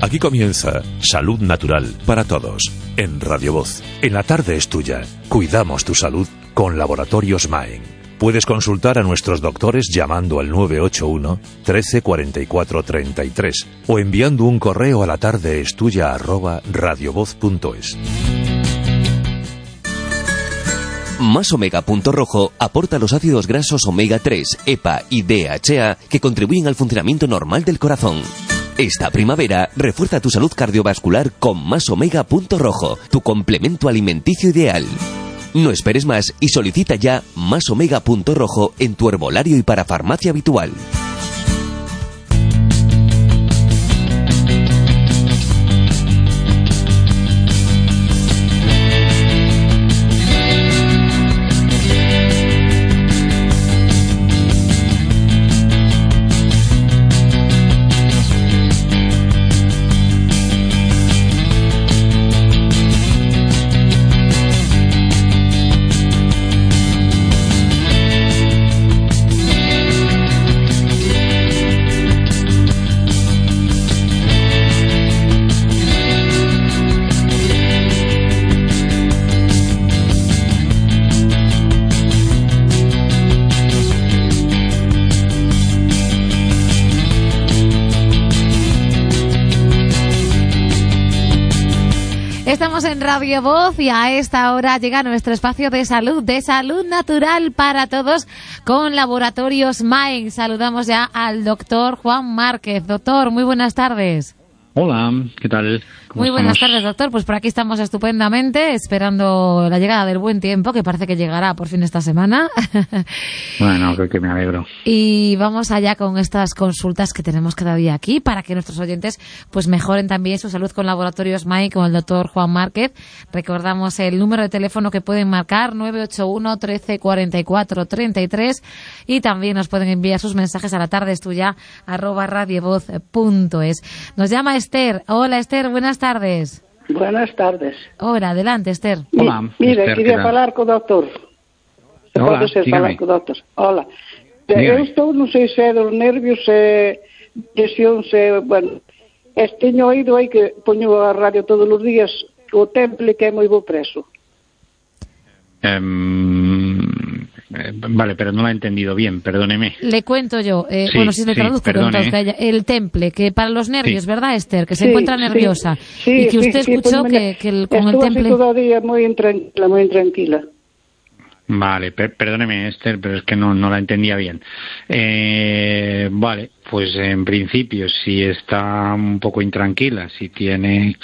Aquí comienza Salud Natural para Todos, en Radio Voz. En la tarde es tuya. Cuidamos tu salud con Laboratorios Maen. Puedes consultar a nuestros doctores llamando al 981 13 44 33 o enviando un correo a latardeestuya@radiovoz.es. Más Omega.rojo aporta los ácidos grasos omega 3, EPA y DHA que contribuyen al funcionamiento normal del corazón. Esta primavera, refuerza tu salud cardiovascular con Más Omega.rojo, tu complemento alimenticio ideal. No esperes más y solicita ya Más Omega.rojo en tu herbolario y parafarmacia habitual. Estamos en Radio Voz y a esta hora llega nuestro espacio de salud natural para todos con Laboratorios Maen. Saludamos ya al doctor Juan Márquez. Doctor, muy buenas tardes. Hola, ¿qué tal? Muy buenas tardes, doctor. Pues por aquí estamos estupendamente, esperando la llegada del buen tiempo, que parece que llegará por fin esta semana. Bueno, creo que me alegro. Y vamos allá con estas consultas que tenemos cada día aquí, para que nuestros oyentes pues mejoren también su salud con Laboratorios Maen, con el doctor Juan Márquez. Recordamos el número de teléfono que pueden marcar, 981 13 44 33, y también nos pueden enviar sus mensajes a latardeestuya@radiovoz.es. Nos llama Esther. Hola, Esther, buenas tardes. Buenas tardes. Hola, adelante, Esther. Hola, Mire, Esther, quería falar co doctor. Hola, pode ser dígame. falar co doctor. Hola. Dígame. Eu estou, non sei se é dos nervios, lesións, bueno, teño oído aí que poño a radio todos os días o temple que é moi bo preso. Vale, pero no lo he entendido bien, perdóneme. Le cuento yo, Sí, bueno, si le sí, traduzco, perdone, el temple, que para los nervios, Sí. ¿verdad, Esther? Que se Sí, encuentra sí, nerviosa. sí, y que usted sí, escuchó pues, que con el estuvo temple... así todo o día moi intranquila. Vale, perdóneme, Esther, pero es que no la entendía bien. Vale, pues en principio, si está un poco intranquila, si tiene...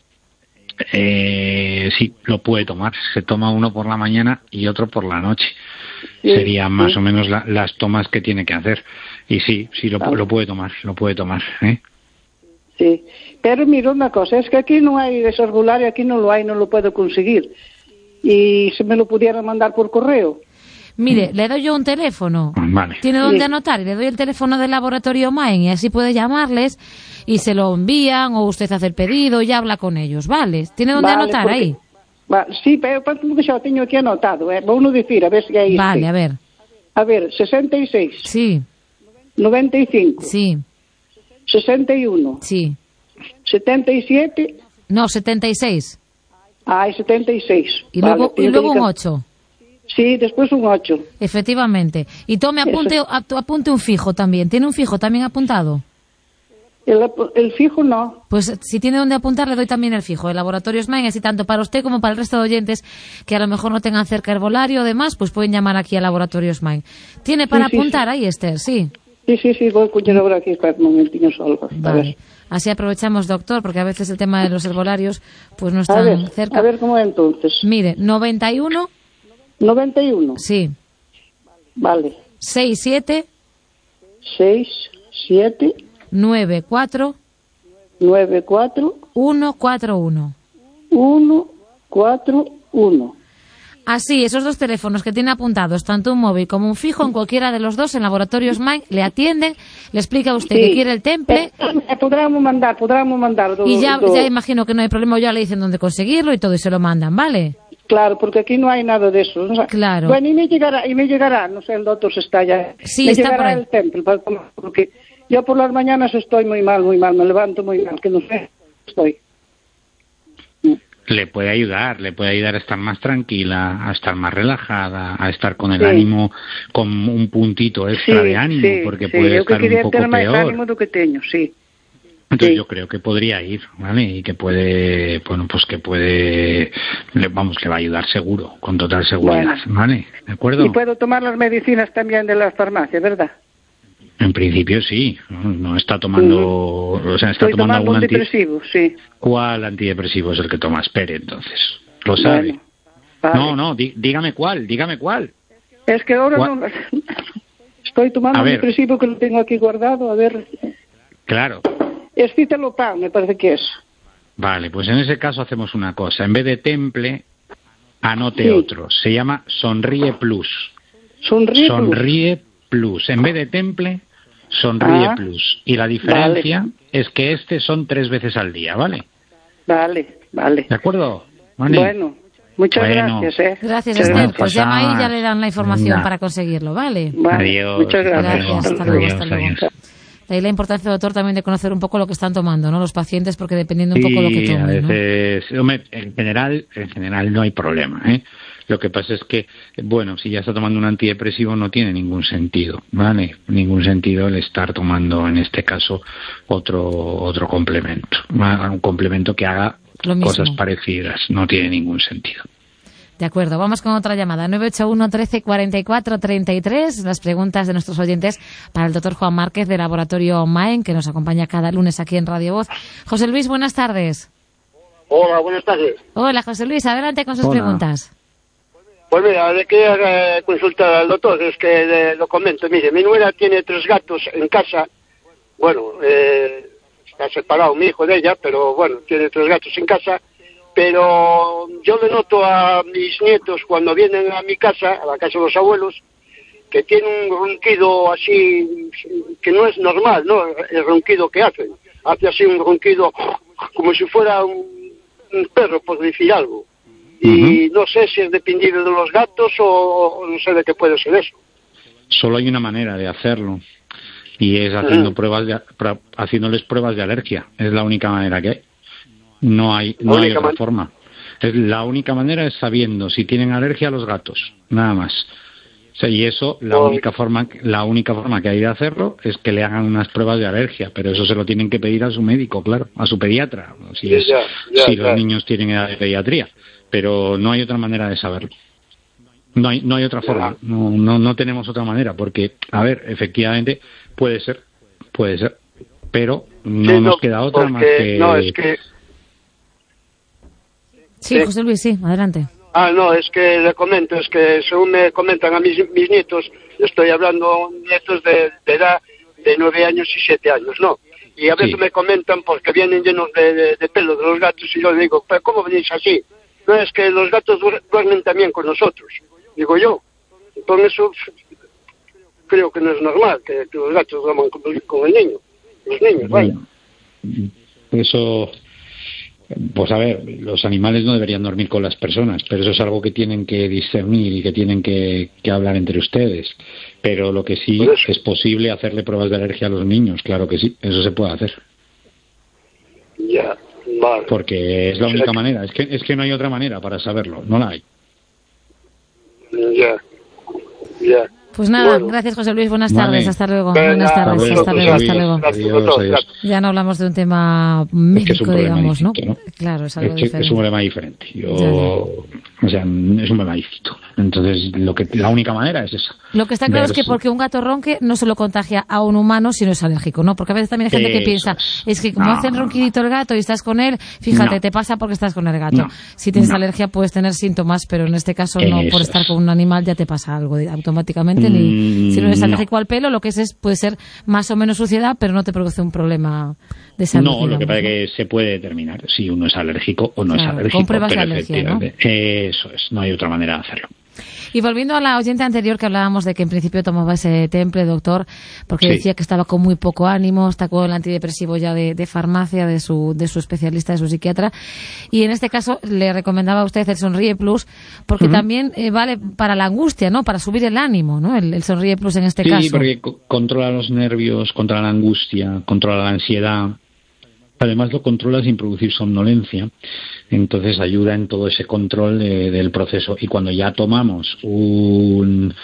sí, lo puede tomar. Se toma uno por la mañana y otro por la noche. Sí, Serían más sí. o menos las tomas que tiene que hacer. Y sí, lo puede tomar, ¿eh? Sí, pero mira una cosa, es que aquí no hay desherbolario, aquí no lo hay, no lo puedo conseguir. Y si me lo pudiera mandar por correo. Mire, le doy yo un teléfono. Vale. Tiene donde Sí. anotar y le doy el teléfono del Laboratorio Maen y así puede llamarles y se lo envían o usted hace el pedido y habla con ellos, ¿vale? ¿Tiene donde Vale, anotar porque- ahí? Sí, pero porque xa o teño aquí anotado, vou non dicir, a ver se é isto. Vale, a ver. A ver, 66, Sí, 95, sí, 61, sí. 77, No, 76. 76. Y Vale, luego, yo un tengo que- 8. Sí, después un 8. Efectivamente. Y tome, apunte un fijo también. ¿Tiene un fijo también apuntado? El fijo no. Pues si tiene donde apuntar, le doy también el fijo. El Laboratorios Maen, así tanto para usted como para el resto de oyentes que a lo mejor no tengan cerca herbolario o demás, pues pueden llamar aquí a Laboratorios Maen. ¿Tiene para Sí, apuntar ahí, Esther? Sí. Sí, voy a escuchar ahora aquí, espera un momentinho solo. A Vale. ver. Así aprovechamos, doctor, porque a veces el tema de los herbolarios pues no A están ver, cerca. a ver cómo es entonces. Mire, 91, 91, sí, vale. 67, 6, 7, 94, 9, 4, 141. 1, 4, 1. Así, esos dos teléfonos que tiene apuntados, tanto un móvil como un fijo, en cualquiera de los dos, en Laboratorios Maen, le atienden, le explica a usted que quiere el temple Podríamos mandar. y ya imagino que no hay problema, ya le dicen dónde conseguirlo y todo y se lo mandan, ¿vale? Claro, porque aquí no hay nada de eso. O sea, Claro. Bueno, y me llegará, no sé, el doctor se está ya. Sí, me está llegará por ahí. el temple, porque yo por las mañanas estoy muy mal, me levanto muy mal, que no sé. estoy. Le puede ayudar a estar más tranquila, a estar más relajada, a estar con el ánimo, con un puntito extra de ánimo, porque puede estar un poco peor. Más ánimo do que teño, sí. Entonces yo creo que podría ir, ¿vale? Y que puede, bueno, pues que puede, le va a ayudar seguro, con total seguridad, ¿vale? ¿De acuerdo? Y puedo tomar las medicinas también de la farmacia, ¿verdad? En principio sí, no está tomando, o sea, está tomando algún antidepresivo, sí. ¿Cuál antidepresivo es el que toma? Espere, entonces. ¿Lo sabe? Vale. No, dígame cuál. Es que ahora no estoy tomando un antidepresivo que lo tengo aquí guardado, a ver. Claro. Es citalopram, me parece que es. Vale, pues en ese caso hacemos una cosa. En vez de Temple, anote otro. Se llama Sonríe Plus. Sonríe Plus. En vez de Temple, Sonríe Plus. Y la diferencia es que son 3 veces al día, ¿vale? Vale. ¿De acuerdo? ¿Vale? Bueno, muchas gracias, Gracias, Esther. Pues llama ahí y ya le dan la información para conseguirlo, ¿vale? Adiós. Muchas gracias. Hasta luego. De ahí la importancia, doctor, también de conocer un poco lo que están tomando, ¿no? Los pacientes, porque dependiendo un poco lo que tomen, a veces, ¿no? Hombre, en general no hay problema, ¿eh? Lo que pasa es que, bueno, si ya está tomando un antidepresivo no tiene ningún sentido, ¿vale? Ningún sentido el estar tomando, en este caso, otro complemento. Un complemento que haga cosas parecidas. No tiene ningún sentido. De acuerdo, vamos con otra llamada. 981 13 44 33. Las preguntas de nuestros oyentes para el doctor Juan Márquez de Laboratorio Maen, que nos acompaña cada lunes aquí en Radio Voz. José Luis, buenas tardes. Hola, buenas tardes. Hola, José Luis, adelante con sus preguntas. Pues mira, le quería consultar al doctor, es que lo comento. Mire, mi nuera tiene 3 gatos en casa. Bueno, está separado mi hijo de ella, pero bueno, tiene 3 gatos en casa. Pero yo le noto a mis nietos cuando vienen a mi casa, a la casa de los abuelos, que tienen un ronquido así que no es normal, ¿no? El ronquido que hacen. Hace así un ronquido como si fuera un perro, por decir algo. Y no sé si es dependido de los gatos o no sé de qué puede ser eso. Solo hay una manera de hacerlo y es haciendo haciéndoles pruebas de alergia. Es la única manera que hay. No hay otra forma. La única manera es sabiendo si tienen alergia a los gatos, nada más. O sea, y eso, la única forma que hay de hacerlo es que le hagan unas pruebas de alergia, pero eso se lo tienen que pedir a su médico, claro, a su pediatra, si los niños tienen edad de pediatría. Pero no hay otra manera de saberlo. No hay otra forma. No tenemos otra manera, porque, a ver, efectivamente puede ser, pero no nos queda otra más que... No, es que... Sí, José Luis, sí, adelante. No, es que le comento, es que según me comentan a mis nietos, estoy hablando nietos de edad de 9 años y 7 años, ¿no? Y a veces me comentan porque vienen llenos de pelo de los gatos y yo les digo, ¿pero cómo venís así? No, es que los gatos duermen también con nosotros, digo yo. Por eso creo que no es normal que los gatos duerman con el niño, los niños, vaya. Eso... Pues a ver, los animales no deberían dormir con las personas, pero eso es algo que tienen que discernir y que tienen que hablar entre ustedes. Pero lo que sí es posible hacerle pruebas de alergia a los niños, claro que sí, eso se puede hacer. Ya, vale. Porque es la única manera, es que no hay otra manera para saberlo, no la hay. Ya. Pues nada, gracias José Luis, buenas tardes, hasta luego. Buenas tardes, hasta luego. Adiós. Ya no hablamos de un tema médico, digamos, ¿no? Claro, es algo diferente. Es un problema diferente. O sea, es un problema distinto. Entonces, la única manera es esa. Lo que está claro es que porque un gato ronque no se lo contagia a un humano si no es alérgico, ¿no? Porque a veces también hay gente que piensa, es que como hacen ronquidito el gato y estás con él, fíjate, te pasa porque estás con el gato. Si tienes alergia puedes tener síntomas, pero en este caso no, por estar con un animal ya te pasa algo automáticamente. Si no eres alérgico al pelo, lo que puede ser más o menos suciedad, pero no te produce un problema de salud. No, lo que pasa es que se puede determinar si uno es alérgico o no es alérgico. Con pruebas de alergia, ¿no? Eso es, no hay otra manera de hacerlo. Y volviendo a la oyente anterior que hablábamos de que en principio tomaba ese Temple, doctor, porque decía que estaba con muy poco ánimo, está con el antidepresivo ya de farmacia, de su especialista, de su psiquiatra, y en este caso le recomendaba a usted el Sonríe Plus, porque también vale para la angustia, ¿no? Para subir el ánimo, ¿no? El Sonríe Plus en este caso. Sí, porque controla los nervios, controla la angustia, controla la ansiedad. Además lo controla sin producir somnolencia, entonces ayuda en todo ese control del proceso. Y cuando ya tomamos un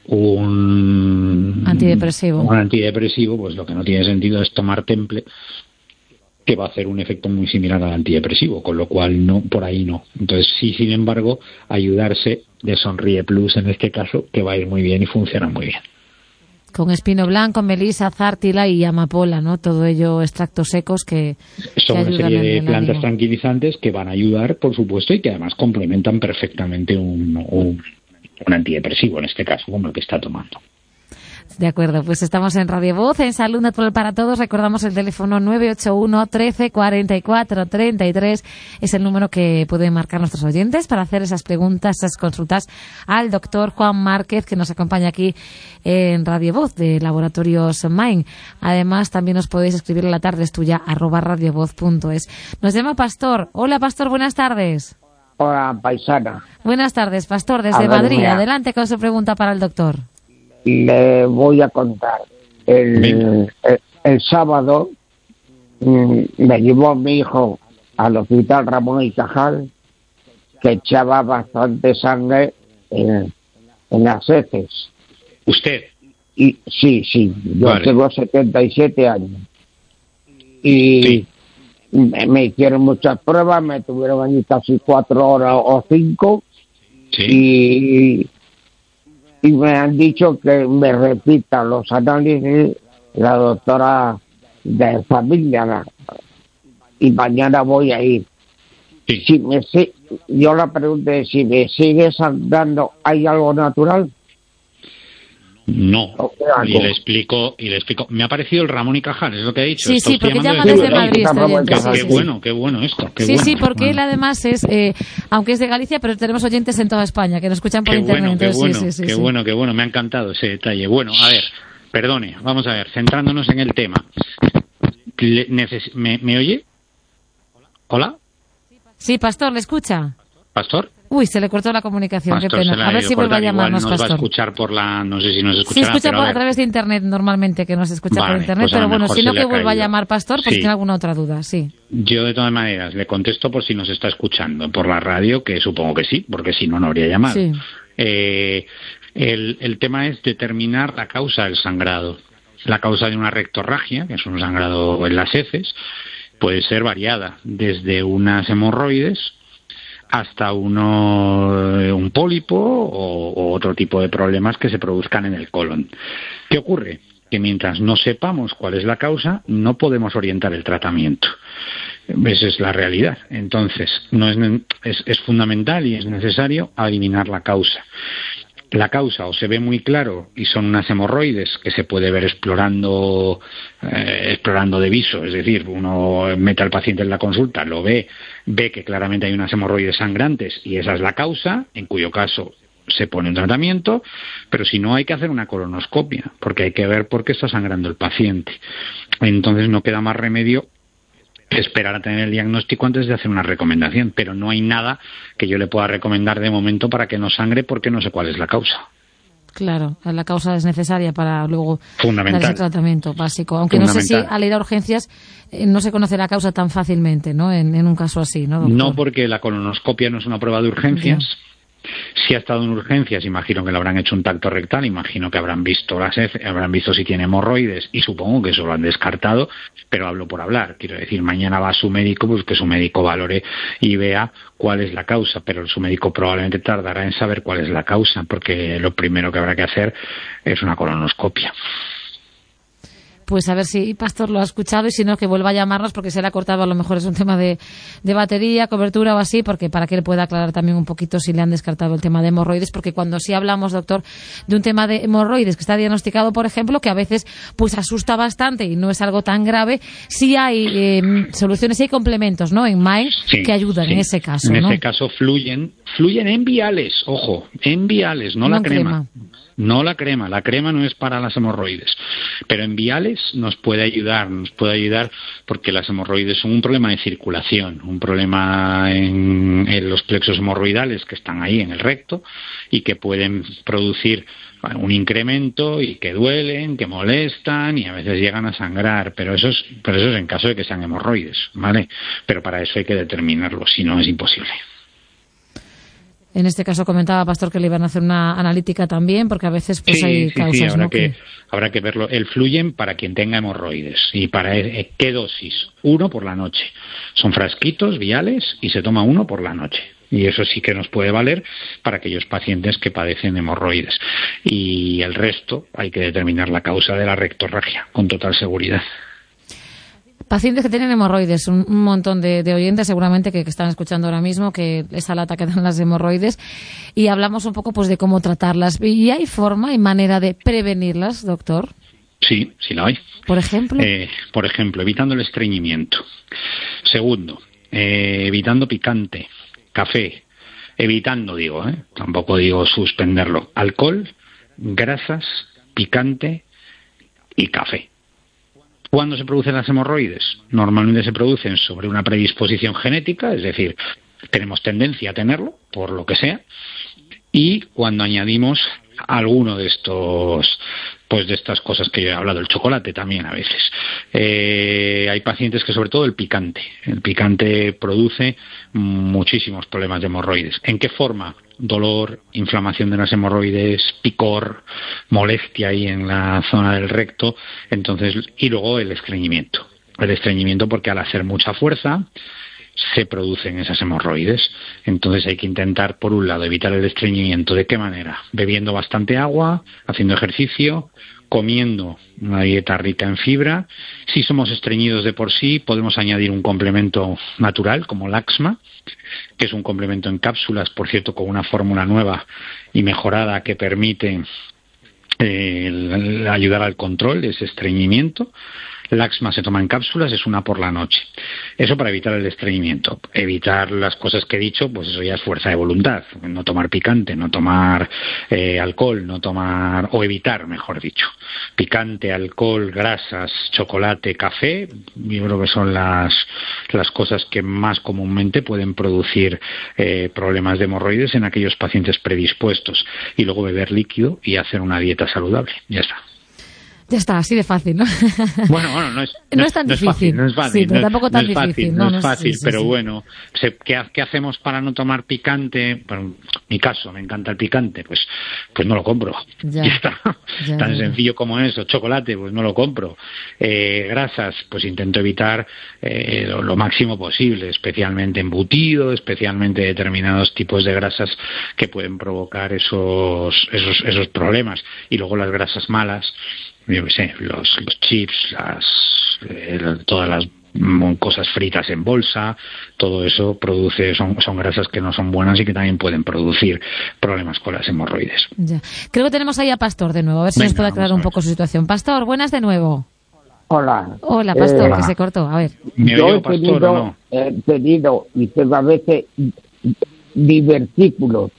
antidepresivo, pues lo que no tiene sentido es tomar Temple, que va a hacer un efecto muy similar al antidepresivo, con lo cual no, por ahí no. Entonces sí, sin embargo, ayudarse de Sonríe Plus en este caso, que va a ir muy bien y funciona muy bien. Con espino blanco, melisa, zártila y amapola, ¿no? Todo ello extractos secos que son una serie de plantas tranquilizantes que van a ayudar, por supuesto, y que además complementan perfectamente un antidepresivo, en este caso, como el que está tomando. De acuerdo, pues estamos en Radio Voz, en Salud Natural para Todos. Recordamos el teléfono 981 13 44 33. Es el número que pueden marcar nuestros oyentes para hacer esas preguntas, esas consultas al doctor Juan Márquez, que nos acompaña aquí en Radio Voz de Laboratorios Main. Además, también os podéis escribir en la tarde es tuya @radiovoz.es. Nos llama Pastor. Hola, Pastor, buenas tardes. Hola, paisana. Buenas tardes, Pastor, desde Madrid. Mira. Adelante con su pregunta para el doctor. Le voy a contar. El sábado me llevó mi hijo al hospital Ramón y Cajal, que echaba bastante sangre en las heces. ¿Usted? Y sí, yo tengo 77 años. Y sí. Me hicieron muchas pruebas, me tuvieron allí casi 4 horas o 5. Sí. Y me han dicho que me repita los análisis la doctora de familia, y mañana voy a ir. Sí. Yo la pregunta es, si me sigue sangrando, ¿hay algo natural? No, y le explico. Me ha parecido el Ramón y Cajal, es lo que ha dicho. Sí, porque llama desde Madrid. Qué bueno esto. Sí, porque él además es, aunque es de Galicia, pero tenemos oyentes en toda España que nos escuchan por internet. Qué bueno, me ha encantado ese detalle. Bueno, a ver, perdone, vamos a ver, centrándonos en el tema. ¿Me oye? ¿Hola? Sí, Pastor, ¿le escucha? ¿Pastor? Uy, se le cortó la comunicación, Pastor, qué pena. A ver si vuelve a llamarnos, Pastor. Va a escuchar por no sé si nos escuchará. Sí, escucha a través de internet normalmente, que nos escucha por internet, pues pero bueno, si no que vuelva a llamar, Pastor, pues tiene alguna otra duda, sí. Yo de todas maneras le contesto por si nos está escuchando por la radio, que supongo que sí, porque si no, no habría llamado. Sí. El tema es determinar la causa del sangrado. La causa de una rectorragia, que es un sangrado en las heces, puede ser variada, desde unas hemorroides hasta un pólipo o otro tipo de problemas que se produzcan en el colon. ¿Qué ocurre? Que mientras no sepamos cuál es la causa, no podemos orientar el tratamiento. Esa es la realidad. Entonces, es fundamental y es necesario eliminar la causa. La causa o se ve muy claro y son unas hemorroides que se puede ver explorando de viso, es decir, uno mete al paciente en la consulta, lo ve que claramente hay unas hemorroides sangrantes y esa es la causa, en cuyo caso se pone un tratamiento, pero si no hay que hacer una colonoscopia, porque hay que ver por qué está sangrando el paciente. Entonces no queda más remedio esperar a tener el diagnóstico antes de hacer una recomendación, pero no hay nada que yo le pueda recomendar de momento para que no sangre porque no sé cuál es la causa. Claro, la causa es necesaria para luego dar ese tratamiento básico, aunque no sé si al ir a urgencias no se conoce la causa tan fácilmente, ¿no? En un caso así, ¿no, doctor? No, porque la colonoscopia no es una prueba de urgencias. Bien. Si ha estado en urgencias, imagino que le habrán hecho un tacto rectal, imagino que habrán visto habrán visto si tiene hemorroides y supongo que eso lo han descartado, pero hablo por hablar. Quiero decir, mañana va a su médico, pues que su médico valore y vea cuál es la causa, pero su médico probablemente tardará en saber cuál es la causa, porque lo primero que habrá que hacer es una colonoscopia. Pues a ver si Pastor lo ha escuchado y si no, que vuelva a llamarnos porque se le ha cortado, a lo mejor es un tema de batería, cobertura o así, porque para que él pueda aclarar también un poquito si le han descartado el tema de hemorroides, porque cuando sí hablamos, doctor, de un tema de hemorroides que está diagnosticado, por ejemplo, que a veces pues asusta bastante y no es algo tan grave, sí hay soluciones, sí hay complementos, ¿no? En Main que ayudan en ese caso, En ese caso fluyen en viales, ojo, en viales, no la crema. No la crema no es para las hemorroides, pero en viales nos puede ayudar porque las hemorroides son un problema de circulación, un problema en los plexos hemorroidales que están ahí en el recto y que pueden producir un incremento y que duelen, que molestan y a veces llegan a sangrar, pero eso es en caso de que sean hemorroides, ¿vale? Pero para eso hay que determinarlo, si no es imposible. En este caso comentaba Pastor que le iban a hacer una analítica también, porque a veces pues hay causas, ¿no? Habrá que verlo. El Fluyen para quien tenga hemorroides. ¿Y para qué dosis? 1 por la noche. Son frasquitos, viales, y se toma 1 por la noche. Y eso sí que nos puede valer para aquellos pacientes que padecen hemorroides. Y el resto hay que determinar la causa de la rectorragia con total seguridad. Pacientes que tienen hemorroides, un montón de oyentes seguramente que están escuchando ahora mismo, que esa lata que dan las hemorroides, y hablamos un poco pues de cómo tratarlas. ¿Y hay forma y manera de prevenirlas, doctor? Sí, sí la hay. ¿Por ejemplo? Por ejemplo, evitando el estreñimiento. Segundo, evitando picante, café, tampoco digo suspenderlo, alcohol, grasas, picante y café. ¿Cuándo se producen las hemorroides? Normalmente se producen sobre una predisposición genética, es decir, tenemos tendencia a tenerlo, por lo que sea, y cuando añadimos alguno de estos, pues de estas cosas que yo he hablado, el chocolate también a veces. Hay pacientes que sobre todo el picante produce muchísimos problemas de hemorroides. ¿En qué forma? Dolor, inflamación de las hemorroides, picor, molestia ahí en la zona del recto, entonces, y luego el estreñimiento. El estreñimiento porque al hacer mucha fuerza se producen esas hemorroides. Entonces hay que intentar, por un lado, evitar el estreñimiento. ¿De qué manera? Bebiendo bastante agua, haciendo ejercicio, comiendo una dieta rica en fibra. Si somos estreñidos de por sí, podemos añadir un complemento natural como Laxma, que es un complemento en cápsulas, por cierto, con una fórmula nueva y mejorada que permite ayudar al control de ese estreñimiento. Laxma se toma en cápsulas, es 1 por la noche. Eso para evitar el estreñimiento. Evitar las cosas que he dicho, pues eso ya es fuerza de voluntad. No tomar picante, no tomar alcohol, o evitar, mejor dicho. Picante, alcohol, grasas, chocolate, café, yo creo que son las cosas que más comúnmente pueden producir problemas de hemorroides en aquellos pacientes predispuestos. Y luego beber líquido y hacer una dieta saludable. Ya está. Ya está, así de fácil, ¿no? Bueno, no es tan difícil. No es fácil, sí, pero tampoco tan difícil. No es fácil, sí, pero sí. bueno, ¿qué hacemos para no tomar picante? Bueno, en mi caso, me encanta el picante, pues no lo compro. Ya está. Tan sencillo como eso. Chocolate, pues no lo compro. Grasas, pues intento evitar lo máximo posible, especialmente embutido, especialmente determinados tipos de grasas que pueden provocar esos problemas. Y luego las grasas malas, yo qué sé, los chips, todas las cosas fritas en bolsa, todo eso son grasas que no son buenas y que también pueden producir problemas con las hemorroides. Ya. Creo que tenemos ahí a Pastor de nuevo, a ver si nos puede aclarar un poco su situación. Pastor, buenas de nuevo. Hola. Hola, Pastor, que se cortó, a ver. Yo he tenido y tengo a veces divertículos.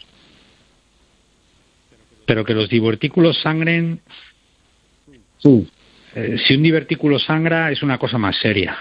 Pero que los divertículos sangren... Sí. Si un divertículo sangra es una cosa más seria.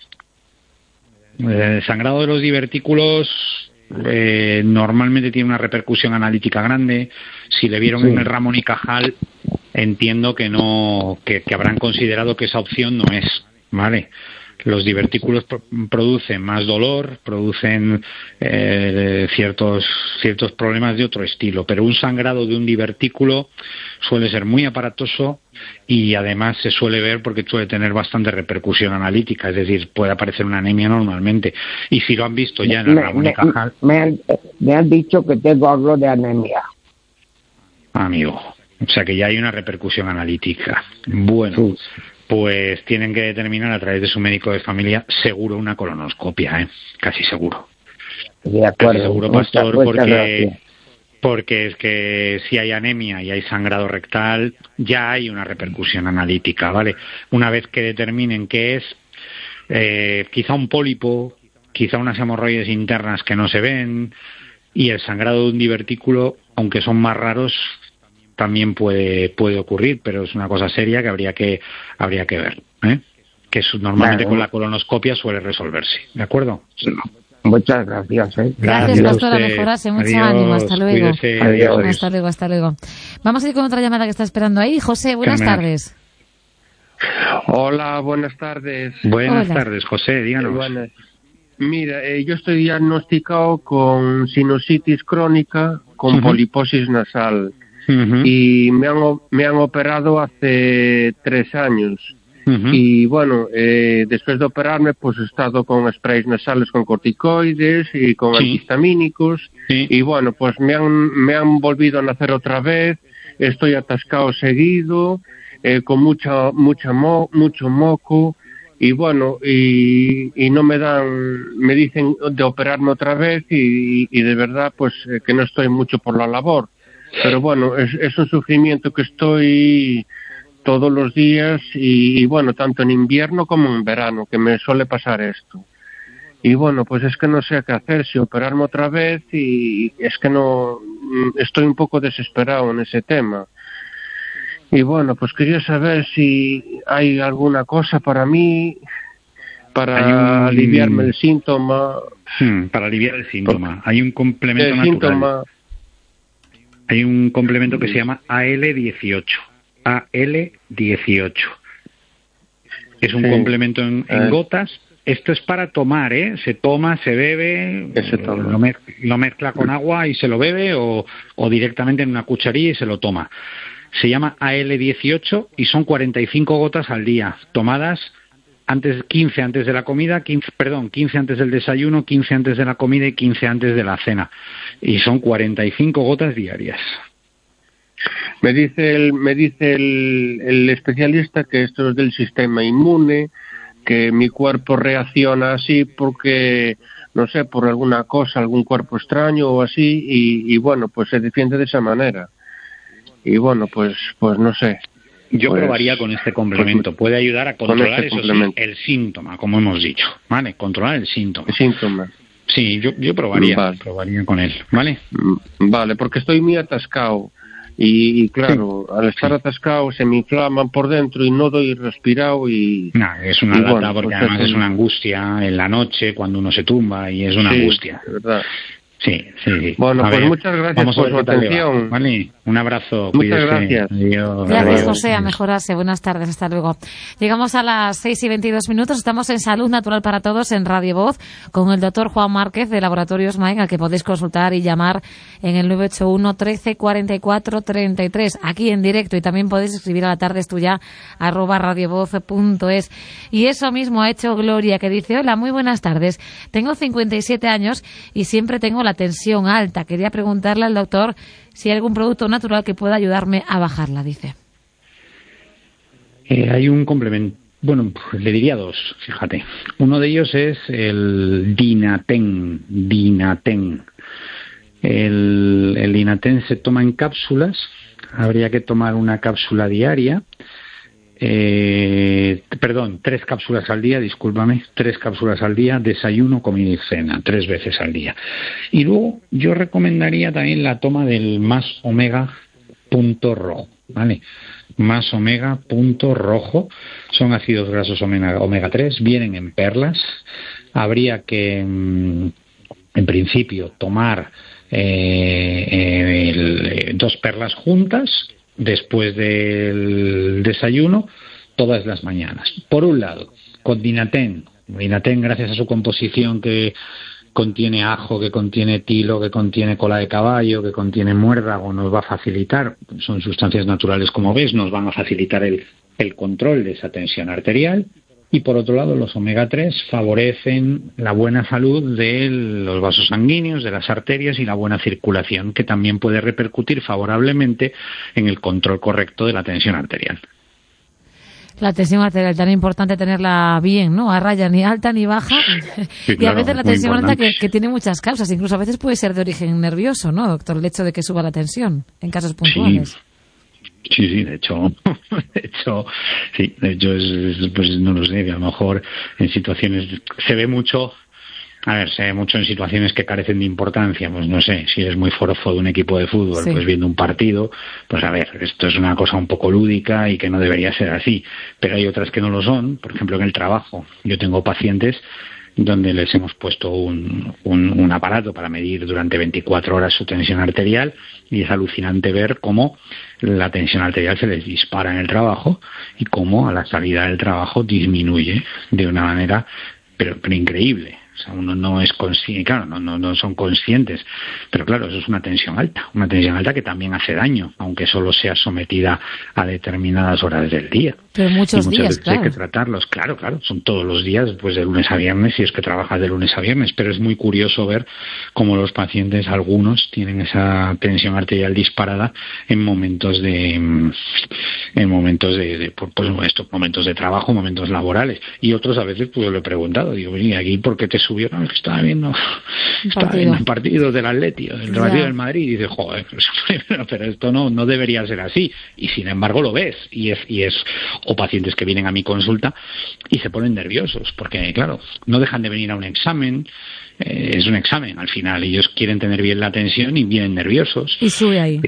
El sangrado de los divertículos normalmente tiene una repercusión analítica grande. Si le vieron en el Ramón y Cajal, entiendo que habrán considerado que esa opción no es, ¿vale? Los divertículos producen más dolor, producen ciertos problemas de otro estilo, pero un sangrado de un divertículo suele ser muy aparatoso y además se suele ver porque suele tener bastante repercusión analítica, es decir, puede aparecer una anemia normalmente. Y si lo han visto ya en el Ramón y Cajal... Me han dicho que tengo algo de anemia. Amigo, o sea que ya hay una repercusión analítica. Bueno... Sí. Pues tienen que determinar a través de su médico de familia seguro una colonoscopia, casi seguro. De acuerdo. Casi seguro, Pastor, porque es que si hay anemia y hay sangrado rectal, ya hay una repercusión analítica, ¿vale? Una vez que determinen qué es, quizá un pólipo, quizá unas hemorroides internas que no se ven, y el sangrado de un divertículo, aunque son más raros, también puede ocurrir, pero es una cosa seria que habría que ver, que normalmente con la colonoscopia suele resolverse, ¿de acuerdo? Muchas gracias. Gracias, doctor, a mejorarse. Mucho ánimo. Hasta luego. Cuídese, adiós. Hasta luego. Vamos a ir con otra llamada que está esperando ahí. José, buenas tardes. Hola, buenas tardes. Buenas tardes, José, díganos. Buenas. Mira, yo estoy diagnosticado con sinusitis crónica, con poliposis nasal, y me han operado hace 3 años. Y bueno, después de operarme, pues he estado con sprays nasales con corticoides y con antihistamínicos, y bueno, pues me han volvido a nacer otra vez. Estoy atascado seguido, con mucho moco, y bueno, y no me dicen de operarme otra vez, y de verdad pues que no estoy mucho por la labor, pero bueno, es un sufrimiento que estoy todos los días, y bueno, tanto en invierno como en verano, que me suele pasar esto. Y bueno, pues es que no sé qué hacer, si operarme otra vez, y es que no, estoy un poco desesperado en ese tema. Y bueno, pues quería saber si hay alguna cosa para mí, para aliviarme el síntoma. Para aliviar el síntoma. Hay un complemento natural. Hay un complemento que se llama AL18. AL18. Es un complemento en gotas. Esto es para tomar, se toma, se bebe, lo mezcla con agua y se lo bebe, o directamente en una cucharilla y se lo toma. Se llama AL18 y son 45 gotas al día, tomadas 15 antes de la comida, 15 antes del desayuno, 15 antes de la comida y 15 antes de la cena. Y son 45 gotas diarias. Me dice el especialista que esto es del sistema inmune, que mi cuerpo reacciona así porque, no sé, por alguna cosa, algún cuerpo extraño o así, y bueno, pues se defiende de esa manera. Y bueno, pues no sé. Yo probaría con este complemento. Puede ayudar a controlar el síntoma, como hemos dicho, ¿vale? Controlar el síntoma. Sí, yo probaría con él, ¿vale? Vale, porque estoy muy atascado. Y claro, al estar atascado se me inflaman por dentro y no doy respirado y... No, es una lata, porque pues además es una angustia en la noche cuando uno se tumba y es una angustia. ¿Verdad? Sí. Bueno, pues muchas gracias por su atención. Vale, un abrazo. Muchas gracias. Gracias, José, a mejorarse. Buenas tardes, hasta luego. Llegamos a las 6:22. Estamos en Salud Natural para Todos en Radio Voz con el doctor Juan Márquez de Laboratorios Maing, al que podéis consultar y llamar en el 981 13 44 33, aquí en directo, y también podéis escribir a la tarde tuya @radiovoz.es. Y eso mismo ha hecho Gloria, que dice: hola, muy buenas tardes. Tengo 57 años y siempre tengo la tensión alta. Quería preguntarle al doctor si hay algún producto natural que pueda ayudarme a bajarla, dice. Hay un complemento. Bueno, le diría 2, fíjate. Uno de ellos es el Dinaten. El Dinaten se toma en cápsulas. Habría que tomar una cápsula diaria. 3 cápsulas al día, 3 cápsulas al día, desayuno, comida y cena, 3 veces al día. Y luego yo recomendaría también la toma del Más Omega punto rojo, ¿vale? Más Omega punto rojo, son ácidos grasos omega 3, vienen en perlas. Habría que, en principio, tomar 2 perlas juntas después del desayuno todas las mañanas. Por un lado, con Dinaten, gracias a su composición que contiene ajo, que contiene tilo, que contiene cola de caballo, que contiene muérdago, nos va a facilitar, son sustancias naturales como ves, nos van a facilitar el control de esa tensión arterial. Y por otro lado, los omega 3 favorecen la buena salud de los vasos sanguíneos, de las arterias y la buena circulación, que también puede repercutir favorablemente en el control correcto de la tensión arterial. La tensión arterial, tan importante tenerla bien, ¿no? A raya, ni alta ni baja. Sí, claro, y a veces la tensión alta que tiene muchas causas, incluso a veces puede ser de origen nervioso, ¿no, doctor? El hecho de que suba la tensión en casos puntuales. Sí, de hecho es, pues no lo sé, a lo mejor en situaciones se ve mucho A ver, se ve mucho en situaciones que carecen de importancia, pues no sé, si eres muy forofo de un equipo de fútbol, pues viendo un partido, pues a ver, esto es una cosa un poco lúdica y que no debería ser así, pero hay otras que no lo son, por ejemplo en el trabajo. Yo tengo pacientes donde les hemos puesto un aparato para medir durante 24 horas su tensión arterial y es alucinante ver cómo la tensión arterial se les dispara en el trabajo y cómo a la salida del trabajo disminuye de una manera pero increíble. O sea, uno no es consciente, claro, no son conscientes, pero claro, eso es una tensión alta que también hace daño, aunque solo sea sometida a determinadas horas del día. Pero muchas días, veces hay que tratarlos, claro, son todos los días, pues de lunes a viernes, si es que trabajas de lunes a viernes, pero es muy curioso ver cómo los pacientes, algunos, tienen esa tensión arterial disparada en momentos de momentos de trabajo, momentos laborales, y otros a veces, pues lo he preguntado, digo, ¿y aquí por qué te subió? No, es que estaba viendo un partido del Atleti, el partido del Madrid, y dices, joder, pero esto no debería ser así, y sin embargo lo ves, y es o pacientes que vienen a mi consulta y se ponen nerviosos, porque claro, no dejan de venir a un examen, es un examen al final, ellos quieren tener bien la tensión y vienen nerviosos. Y sube ahí.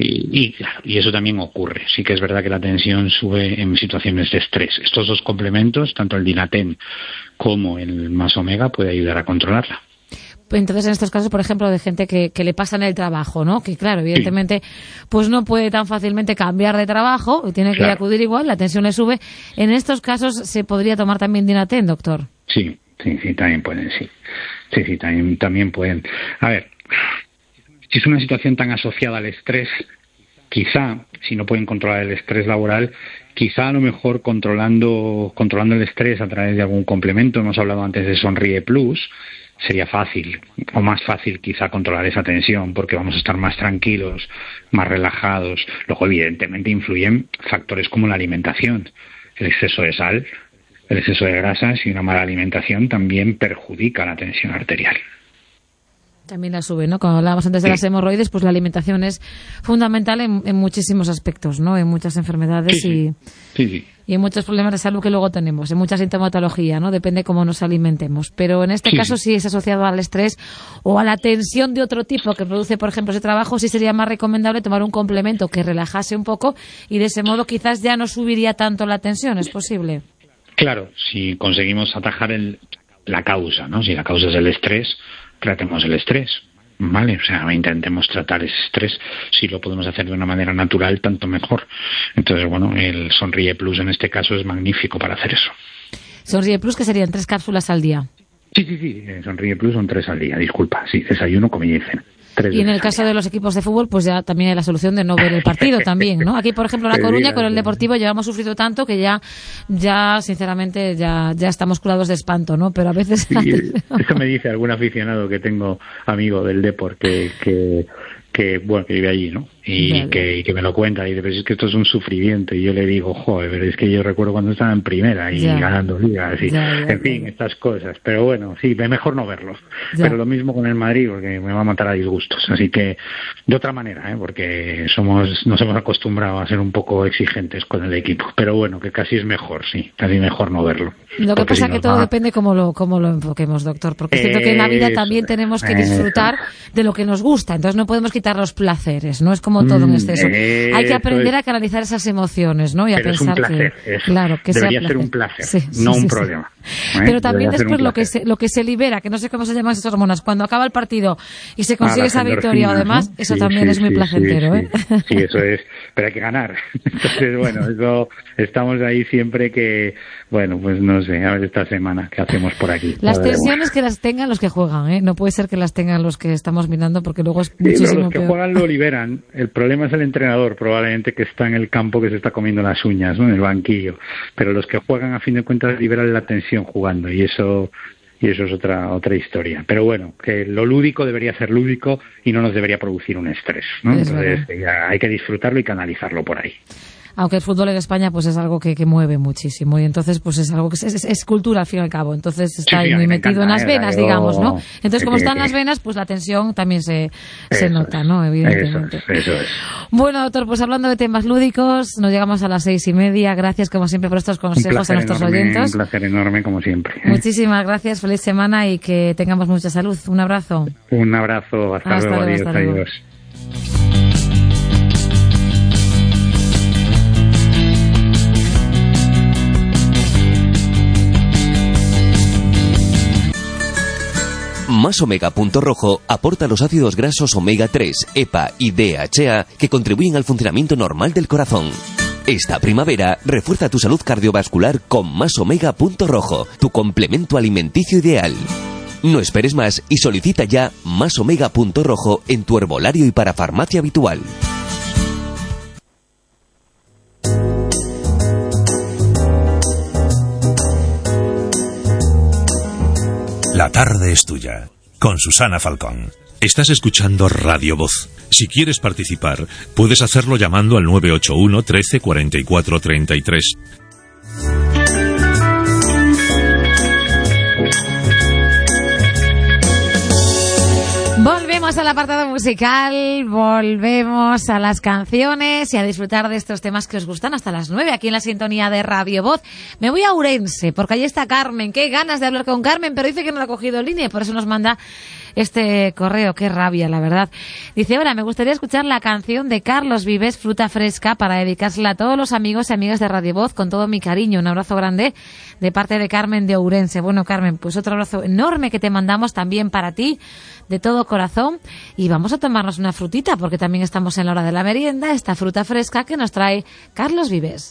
Y eso también ocurre, sí que es verdad que la tensión sube en situaciones de estrés. Estos dos complementos, tanto el Dinaten como el Más Omega, puede ayudar a controlarla. Entonces, en estos casos, por ejemplo, de gente que le pasa en el trabajo, ¿no? Que, claro, evidentemente, pues no puede tan fácilmente cambiar de trabajo, y tiene que acudir igual, la tensión le sube. En estos casos, ¿se podría tomar también Dinaten, doctor? Sí, también pueden, sí. Sí, también pueden. A ver, si es una situación tan asociada al estrés, quizá, si no pueden controlar el estrés laboral, quizá a lo mejor controlando el estrés a través de algún complemento, hemos hablado antes de Sonríe Plus, sería fácil, o más fácil quizá controlar esa tensión, porque vamos a estar más tranquilos, más relajados. Luego, evidentemente, influyen factores como la alimentación, el exceso de sal, el exceso de grasas y una mala alimentación también perjudica la tensión arterial. También la sube, ¿no? Cuando hablábamos antes de las hemorroides, pues la alimentación es fundamental en muchísimos aspectos, ¿no? En muchas enfermedades y en muchos problemas de salud que luego tenemos, en mucha sintomatología, ¿no? Depende cómo nos alimentemos. Pero en este caso, si es asociado al estrés o a la tensión de otro tipo que produce, por ejemplo, ese trabajo, sí sería más recomendable tomar un complemento que relajase un poco y de ese modo quizás ya no subiría tanto la tensión. ¿Es posible? Claro, si conseguimos atajar la causa, ¿no? Si la causa es el estrés, tratemos el estrés, ¿vale? O sea, intentemos tratar ese estrés. Si lo podemos hacer de una manera natural, tanto mejor. Entonces, bueno, el Sonríe Plus en este caso es magnífico para hacer eso. Sonríe Plus, que serían 3 cápsulas al día. Sí, Sonríe Plus son 3 al día, disculpa. Sí, desayuno, comida y cena. Y en el caso de los equipos de fútbol, pues ya también hay la solución de no ver el partido también, ¿no? Aquí, por ejemplo, en La Coruña, con el Deportivo, llevamos sufrido tanto que ya sinceramente, ya estamos curados de espanto, ¿no? Pero a veces... Sí, eso me dice algún aficionado que tengo, amigo del Depor, que vive allí, ¿no? Y que me lo cuenta y dice, pero es que esto es un sufrimiento, y yo le digo, joder, pero es que yo recuerdo cuando estaba en primera y ganando ligas y en fin, estas cosas, pero bueno, sí, mejor no verlo, pero lo mismo con el Madrid, porque me va a matar a disgustos, así que de otra manera, porque nos hemos acostumbrado a ser un poco exigentes con el equipo, pero bueno, que casi es mejor, casi mejor no verlo. Lo que pasa es que todo depende cómo lo enfoquemos, doctor, porque siento que en la vida también tenemos que disfrutar de lo que nos gusta, entonces no podemos quitar los placeres, no es como todo en exceso. Hay que aprender a canalizar esas emociones, ¿no? Y a pensar es un placer, que debería ser un placer, no un problema. Pero también después lo que se libera, que no sé cómo se llaman esas hormonas, cuando acaba el partido y se consigue esa victoria, además, eso también es muy placentero, Sí, eso es, pero hay que ganar. Entonces, bueno, eso estamos ahí siempre que, bueno, pues no sé, a ver esta semana qué hacemos por aquí. Las tensiones que las tengan los que juegan, no puede ser que las tengan los que estamos mirando, porque luego es muchísimo los que peor. Juegan lo liberan. El problema es el entrenador, probablemente, que está en el campo, que se está comiendo las uñas, ¿no? En el banquillo. Pero los que juegan, a fin de cuentas, liberan la tensión jugando, y eso es otra historia. Pero bueno, que lo lúdico debería ser lúdico y no nos debería producir un estrés, ¿no? Entonces hay que disfrutarlo y canalizarlo por ahí. aunque el fútbol en España pues es algo que mueve muchísimo y entonces pues es algo que es cultura al fin y al cabo, entonces está ahí muy metido en las venas, digamos, ¿no? Entonces como está en las venas, pues la tensión también se nota, ¿no? Evidentemente. Eso es. Bueno, doctor, pues hablando de temas lúdicos, nos llegamos a las 6:30. Gracias como siempre por estos consejos a nuestros oyentes. Un placer enorme como siempre. Muchísimas gracias, feliz semana y que tengamos mucha salud. Un abrazo. Un abrazo, hasta luego, adiós. Más Omega.rojo aporta los ácidos grasos omega 3, EPA y DHA que contribuyen al funcionamiento normal del corazón. Esta primavera refuerza tu salud cardiovascular con Más Omega.rojo, tu complemento alimenticio ideal. No esperes más y solicita ya Más Omega.rojo en tu herbolario y para farmacia habitual. La tarde es tuya, con Susana Falcón. Estás escuchando Radio Voz. Si quieres participar, puedes hacerlo llamando al 981 13 44 33. Volvemos al apartado musical, volvemos a las canciones y a disfrutar de estos temas que os gustan hasta las 9 aquí en la sintonía de Radio Voz. Me voy a Ourense porque allí está Carmen. Qué ganas de hablar con Carmen, pero dice que no la ha cogido en línea y por eso nos manda este correo. Qué rabia, la verdad. Dice, hola, me gustaría escuchar la canción de Carlos Vives, Fruta Fresca, para dedicársela a todos los amigos y amigas de Radio Voz con todo mi cariño. Un abrazo grande de parte de Carmen de Ourense. Bueno, Carmen, pues otro abrazo enorme que te mandamos también para ti, de todo corazón, y vamos a tomarnos una frutita porque también estamos en la hora de la merienda, esta fruta fresca que nos trae Carlos Vives.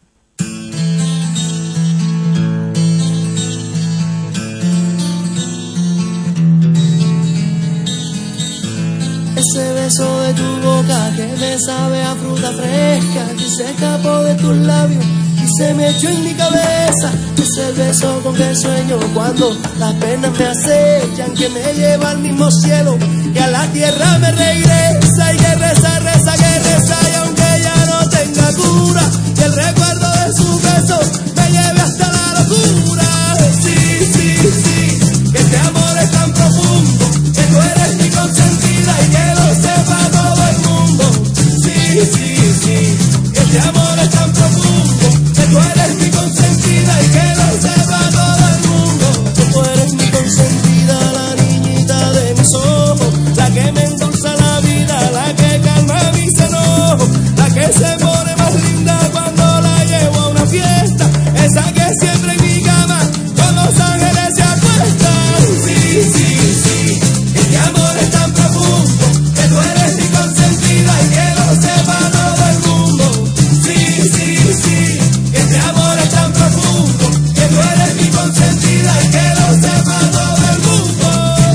Ese beso de tu boca que me sabe a fruta fresca, que se escapó de tus labios y se me echó en mi cabeza. Ese beso con que sueño cuando las penas me acechan, que me lleva al mismo cielo, que a la tierra me regresa. Y que reza, reza, que reza, y aunque ya no tenga cura, y el recuerdo de su beso me lleve hasta la locura. Sí, sí, sí, que este amor es tan profundo, que tú eres mi consentida y que lo sepa todo el mundo. Sí, sí, sí, que este amor es tan profundo, que tú eres mi consentida y que lo sepa todo el mundo. Tú eres mi consentida, la niñita de mis ojos, la que me endulza la vida, la que calma mis enojos, la que se pone más linda cuando la llevo a una fiesta, esa que siempre en mi cama con los ángeles se acuestan. Sí, sí, sí, este amor es tan profundo, que tú eres mi consentida y que lo sepa todo el mundo. Sí, sí, sí, este amor es tan profundo, que tú eres mi consentida y que lo sepa todo el mundo.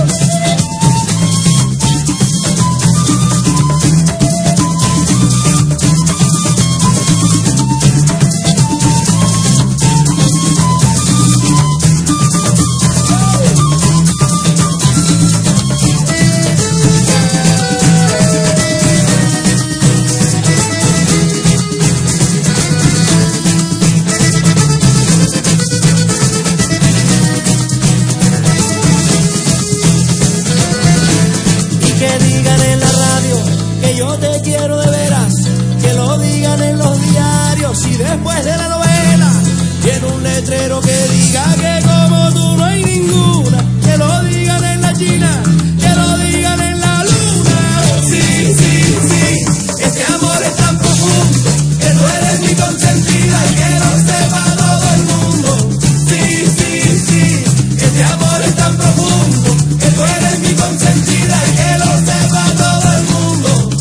Y que digan en la radio que yo te quiero de veras, que lo digan en los diarios y después de la novela, y en un letrero que diga que como tú no hay ninguna, que lo digan en la China, que lo digan en la luna. Sí, sí, sí, este amor es tan profundo, que tú eres mi consentida y que lo sepa todo el mundo. Sí, sí, sí, este amor es tan profundo, que tú eres mi consentida y que lo sepa todo el mundo.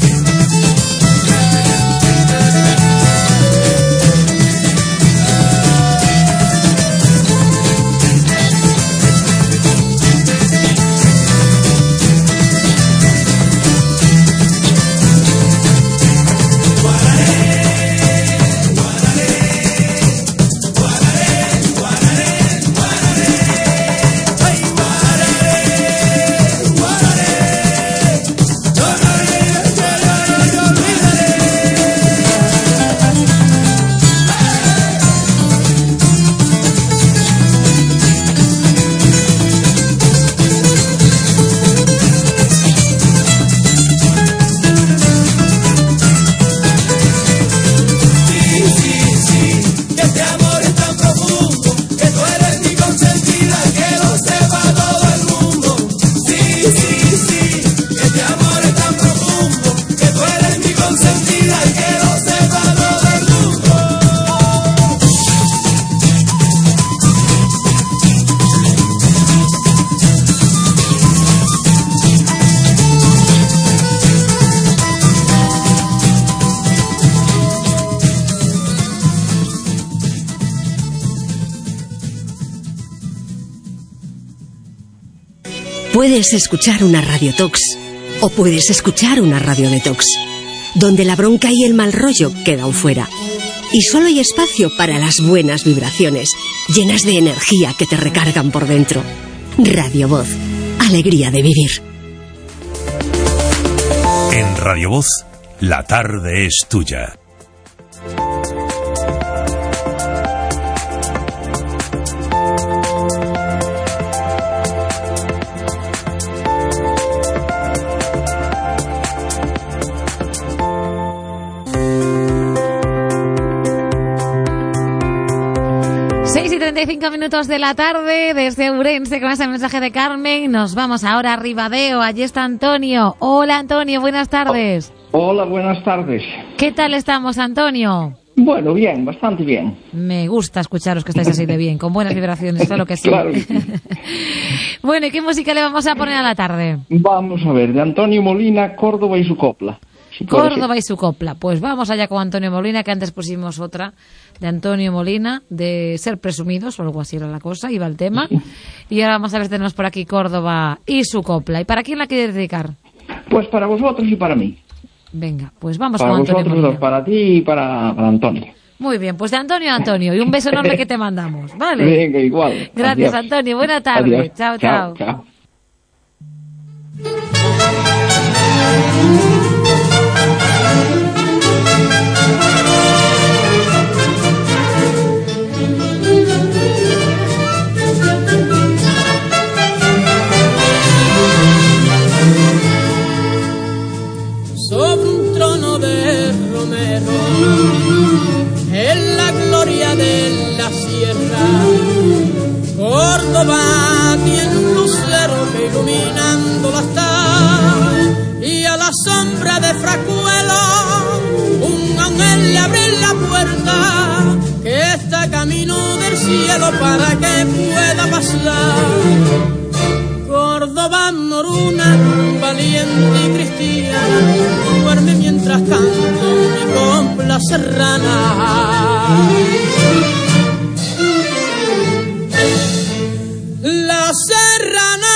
Puedes escuchar una Radio Tox o puedes escuchar una Radio Detox, donde la bronca y el mal rollo quedan fuera. Y solo hay espacio para las buenas vibraciones, llenas de energía que te recargan por dentro. Radio Voz, alegría de vivir. En Radio Voz, la tarde es tuya. Y 35 minutos de la tarde desde Ourense con ese mensaje de Carmen. Nos vamos ahora a Ribadeo. Allí está Antonio. Hola, Antonio, buenas tardes. Hola, buenas tardes. ¿Qué tal estamos, Antonio? Bueno, bien, bastante bien. Me gusta escucharos que estáis así de bien, con buenas vibraciones, claro que sí. Claro que sí. Bueno, ¿y qué música le vamos a poner a la tarde? Vamos a ver, de Antonio Molina, Córdoba y su copla. Si Córdoba y su copla. Pues vamos allá con Antonio Molina, que antes pusimos otra de Antonio Molina, de Ser Presumidos, o algo así era la cosa, iba el tema. Y ahora vamos a ver si tenemos por aquí Córdoba y su copla. ¿Y para quién la quiere dedicar? Pues para vosotros y para mí. Venga, pues vamos para con Antonio vosotros Molina. Dos, para ti y para Antonio. Muy bien, pues de Antonio a Antonio. Y un beso enorme que te mandamos, ¿vale? Venga, igual. Gracias, Adiós. Antonio. Buena tarde. Adiós. Chao, chao. Chao. Sobre un trono de romero, en la gloria de la sierra, Córdoba tiene un lucero que iluminándola está, y a la sombra de Fracuelo un ángel le abre la puerta, que está camino del cielo para que pueda pasar. Córdoba moruna, valiente y cristiana, duerme mientras canto mi copla serrana. La serrana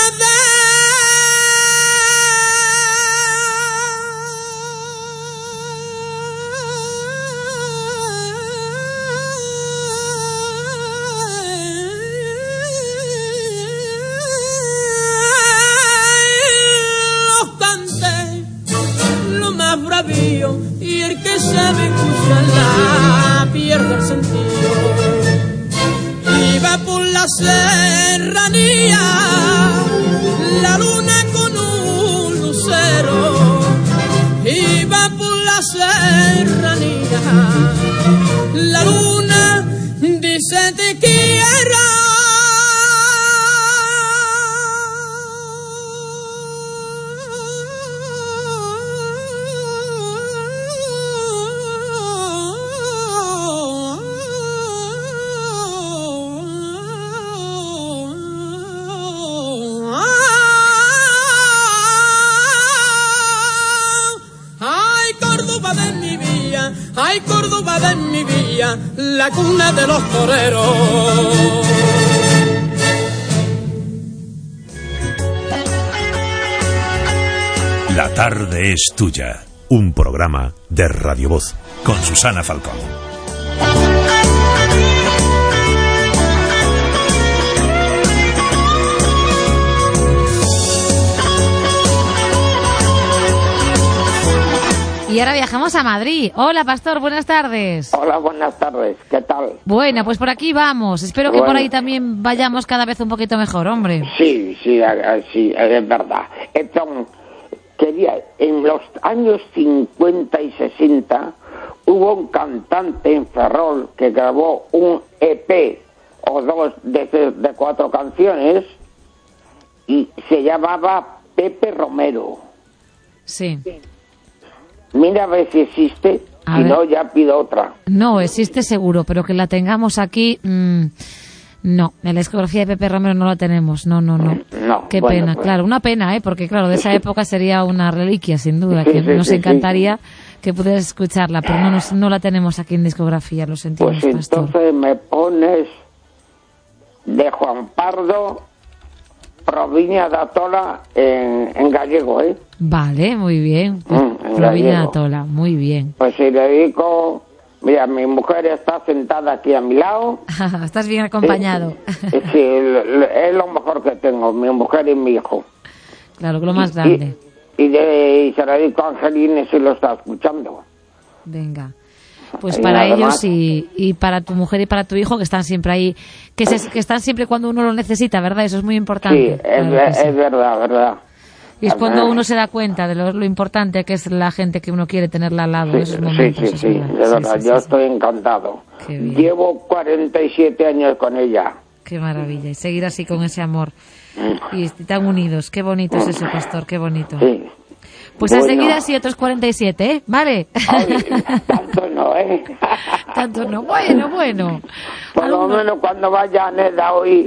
bravío, y el que sabe escucharla pierde el sentido. Iba por la serranía la luna con un lucero, iba por la serranía la luna, dice te quiero. Ay, Córdoba de mi villa, la cuna de los toreros. La tarde es tuya. Un programa de Radio Voz con Susana Falcón. Y ahora viajamos a Madrid. Hola, Pastor, buenas tardes. Hola, buenas tardes. ¿Qué tal? Bueno, pues por aquí vamos. Espero que por ahí también vayamos cada vez un poquito mejor, hombre. Sí, es verdad. Entonces, en los años 50 y 60 hubo un cantante en Ferrol que grabó un EP o dos de 4 canciones y se llamaba Pepe Romero. Sí. Mira a ver si existe, si no ya pido otra. No, existe seguro, pero que la tengamos aquí, no. En la discografía de Pepe Romero no la tenemos, no. Qué bueno, pena, pues. Claro, una pena, porque claro, de esa época sería una reliquia, sin duda, que nos encantaría que pudieras escucharla, pero no la tenemos aquí en discografía, lo sentimos, pues Pastor. Entonces me pones de Juan Pardo, Provincia da Tola en gallego, ¿eh? Vale, muy bien. Provincia da Tola, muy bien. Pues si le dedico... Mira, mi mujer está sentada aquí a mi lado. Estás bien acompañado. Sí, es lo mejor que tengo, mi mujer y mi hijo. Claro, lo más grande. Y se lo dedico a Angelines si lo está escuchando. Venga. Pues para ellos y para tu mujer y para tu hijo, que están siempre ahí, que están siempre cuando uno lo necesita, ¿verdad? Eso es muy importante. Sí, es verdad. Y es cuando uno se da cuenta de lo importante que es la gente que uno quiere tenerla al lado en esos momentos. Sí, de verdad, yo estoy encantado. Llevo 47 años con ella. Qué maravilla, y seguir así con ese amor. Y tan unidos, qué bonito es eso, pastor, qué bonito. Sí. Pues a seguir así otros 47, ¿eh? ¿Vale? Ay, tanto no, ¿eh? Tanto no, bueno. Por lo menos cuando vaya a Neda hoy,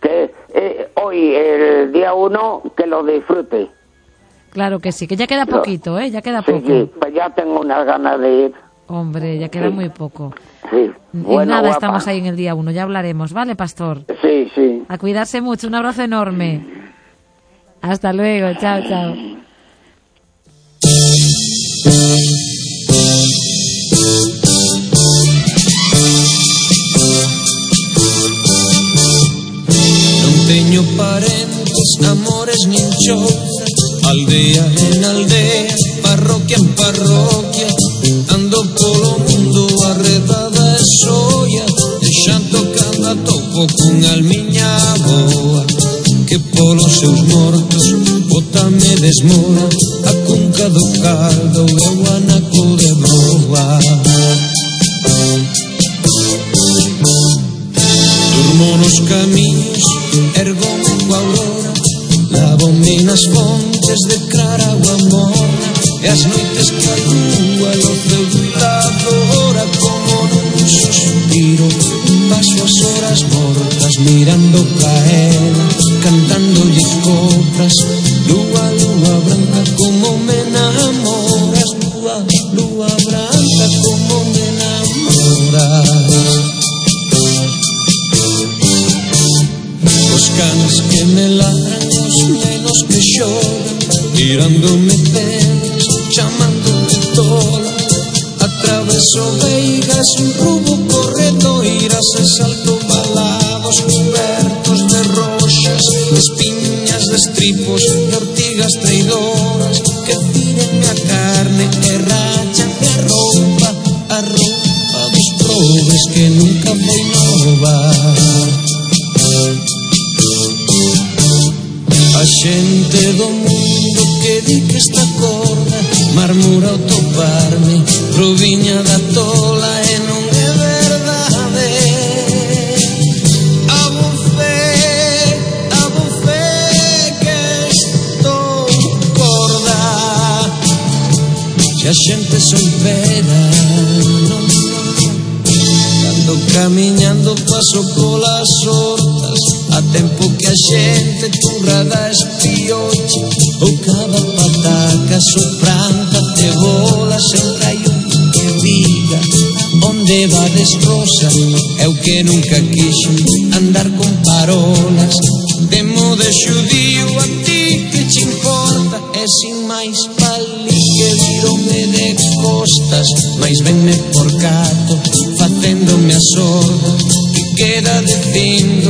el día 1, que lo disfrute. Claro que sí, que ya queda poquito, ¿eh? Ya queda poco. Sí, pues ya tengo unas ganas de ir. Hombre, ya queda muy poco. Sí. Y nada, estamos ahí en el día 1, ya hablaremos, ¿vale, pastor? Sí. A cuidarse mucho, un abrazo enorme. Hasta luego, chao. Non teño parentes, amores nin chouza, aldea en aldea, parroquia en parroquia, ando polo mundo arredada e soia, deixando canda topo cun almiña boa, que polos seus mortos botame desmora, a cunca do caldo e o anaco de broa. Durmo nos camiños, ergomo coa aurora, lavome nas fontes de clara agua morna, e as noites que a lúa loce gritadora, como nun suspiro, paso as horas mortas mirando caela, cantándolle coplas, lúa branca, como me enamoras, lúa branca, como me enamoras. Os canes que me ladran, os nenos que xogan, tirándome pelos, chamándome tola, atraveso veigas, rubo corredoiras e salto balados cobertos de roxas, espiñas de estripos, de ortigas traidoras que tiren a carne e rachan a roupa dos probes que nunca foi nova. A xente do mundo que di que esta corda marmura ao toparme, proviña da Tola e non é verdade. A bufé que estou corda, se a xente soy pera, cando camiñando paso polas hortas, a tempo que a xente turra da espioche, ou cada pataca sopranta cebola, sempre hai un que diga onde va destroza, é o que nunca quixo andar con parolas, demo de xudío a ti que che importa, e sin máis pali que virome de costas, máis venme por cato, facéndome a sorda, que queda dicindo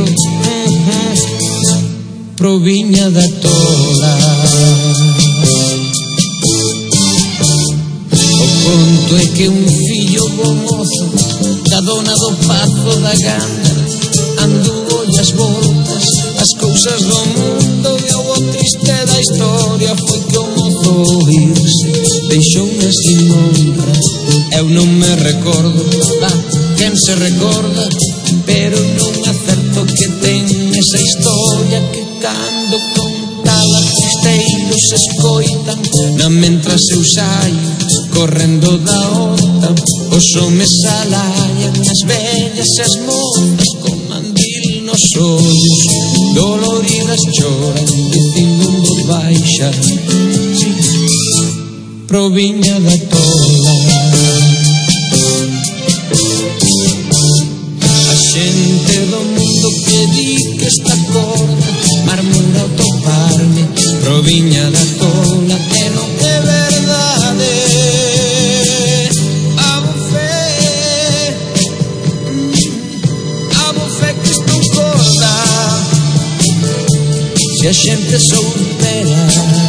proviña da Tola. O conto é que un fillo bo mozo da dona do Pazo da Ganda anduvo as voltas, as cousas do mundo, e o triste da historia foi que o mozo irse deixoume sin honra. Eu non me recordo, quen se recorda, pero non acerto que ten esa historia que cando contala tristeiros se escoitan, na mentras eu saio correndo da horta, os homes alaian as vellas e as mozas con mandil nos ollos, doloridas choran dicindo en voz baixa, sí, proviña da Tola. A xente do mundo que di que esta corda marmura o proviña da tola e non é verdade. A bofé que estou corda, se a xente soubera